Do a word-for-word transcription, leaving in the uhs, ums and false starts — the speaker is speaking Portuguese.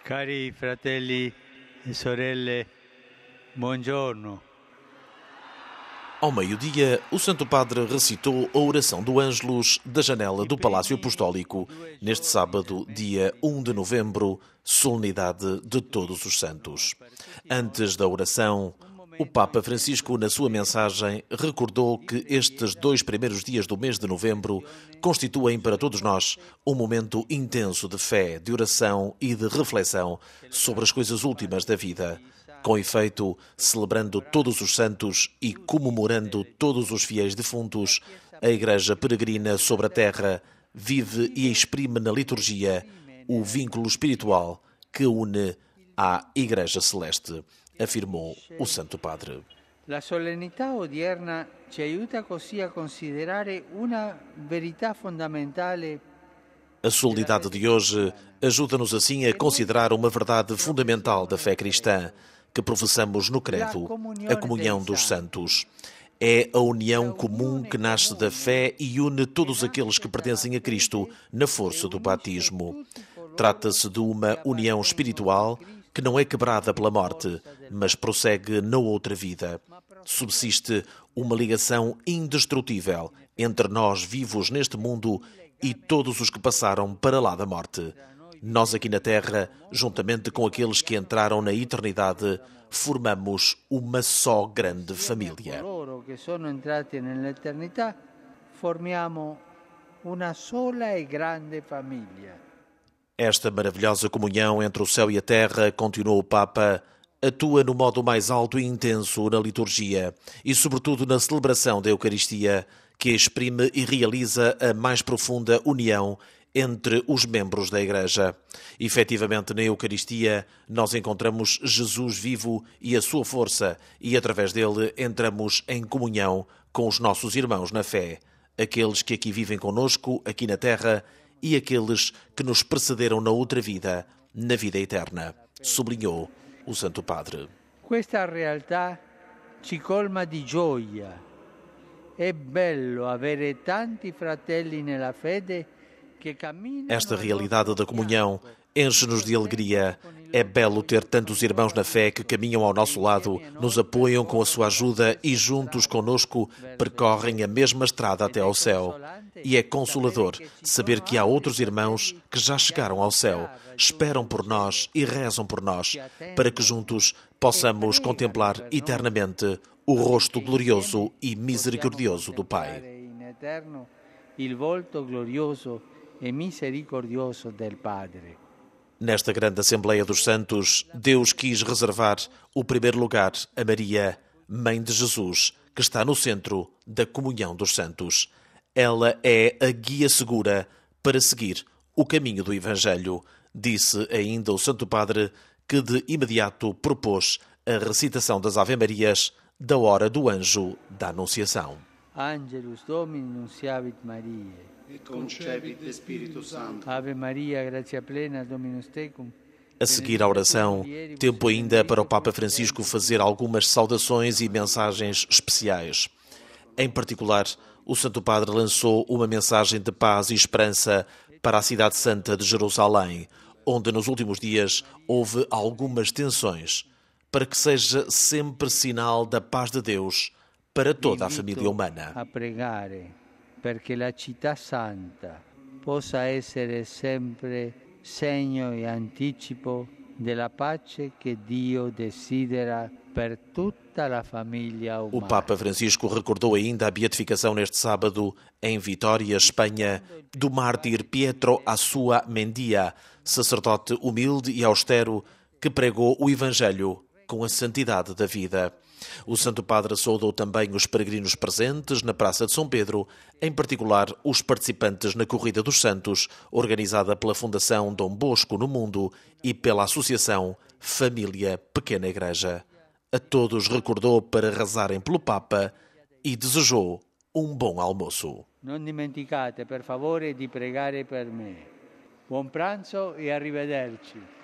Cari fratelli e sorelle, buongiorno. Ao meio-dia, o Santo Padre recitou a oração do Ângelus da janela do Palácio Apostólico, neste sábado, dia um de novembro, solenidade de Todos os Santos. Antes da oração, o Papa Francisco, na sua mensagem, recordou que estes dois primeiros dias do mês de novembro constituem para todos nós um momento intenso de fé, de oração e de reflexão sobre as coisas últimas da vida. Com efeito, celebrando todos os santos e comemorando todos os fiéis defuntos, a Igreja peregrina sobre a terra vive e exprime na liturgia o vínculo espiritual que une à Igreja Celeste, afirmou o Santo Padre. La solennità odierna ci aiuta così a considerare una verità fondamentale. A solenidade de hoje ajuda-nos assim a considerar uma verdade fundamental da fé cristã que professamos no credo, a comunhão dos santos. É a união comum que nasce da fé e une todos aqueles que pertencem a Cristo na força do batismo. Trata-se de uma união espiritual que não é quebrada pela morte, mas prossegue na outra vida. Subsiste uma ligação indestrutível entre nós vivos neste mundo e todos os que passaram para lá da morte. Nós aqui na Terra, juntamente com aqueles que entraram na eternidade, formamos uma só grande família. Formiamo una sola e grande famiglia. Esta maravilhosa comunhão entre o céu e a terra, continuou o Papa, atua no modo mais alto e intenso na liturgia e, sobretudo, na celebração da Eucaristia, que exprime e realiza a mais profunda união entre os membros da Igreja. Efetivamente, na Eucaristia, nós encontramos Jesus vivo e a sua força, e através dele entramos em comunhão com os nossos irmãos na fé, aqueles que aqui vivem conosco, aqui na terra, e aqueles que nos precederam na outra vida, na vida eterna, sublinhou o Santo Padre. Questa realtà ci colma di gioia. È bello avere tanti fratelli nella fede. Esta realidade da comunhão enche-nos de alegria. É belo ter tantos irmãos na fé que caminham ao nosso lado, nos apoiam com a sua ajuda e juntos conosco percorrem a mesma estrada até ao céu. E é consolador saber que há outros irmãos que já chegaram ao céu, esperam por nós e rezam por nós, para que juntos possamos contemplar eternamente o rosto glorioso e misericordioso do Pai. Il volto glorioso e misericordioso del Padre. Nesta grande Assembleia dos Santos, Deus quis reservar o primeiro lugar a Maria, Mãe de Jesus, que está no centro da comunhão dos santos. Ela é a guia segura para seguir o caminho do Evangelho, disse ainda o Santo Padre, que de imediato propôs a recitação das Ave-Marias da hora do anjo da Anunciação. Angelus Domini nunciavit Mariae, et concepit Spiritus Sancto. Ave Maria, gratia plena, Dominus tecum. A seguir à oração, tempo ainda para o Papa Francisco fazer algumas saudações e mensagens especiais. Em particular, o Santo Padre lançou uma mensagem de paz e esperança para a cidade santa de Jerusalém, onde nos últimos dias houve algumas tensões, para que seja sempre sinal da paz de Deus para toda a família humana. A pregare perché la città santa possa essere sempre segno e anticipo della pace che Dio desidera per tutta la famiglia umana. O Papa Francisco recordou ainda a beatificação neste sábado em Vitória, Espanha, do mártir Pietro Assua Mendia, sacerdote humilde e austero que pregou o Evangelho com a santidade da vida. O Santo Padre saudou também os peregrinos presentes na Praça de São Pedro, em particular os participantes na Corrida dos Santos, organizada pela Fundação Dom Bosco no Mundo e pela Associação Família Pequena Igreja. A todos recordou para rezarem pelo Papa e desejou um bom almoço. Non dimenticate, per favore, di pregare per me. Buon pranzo e arrivederci.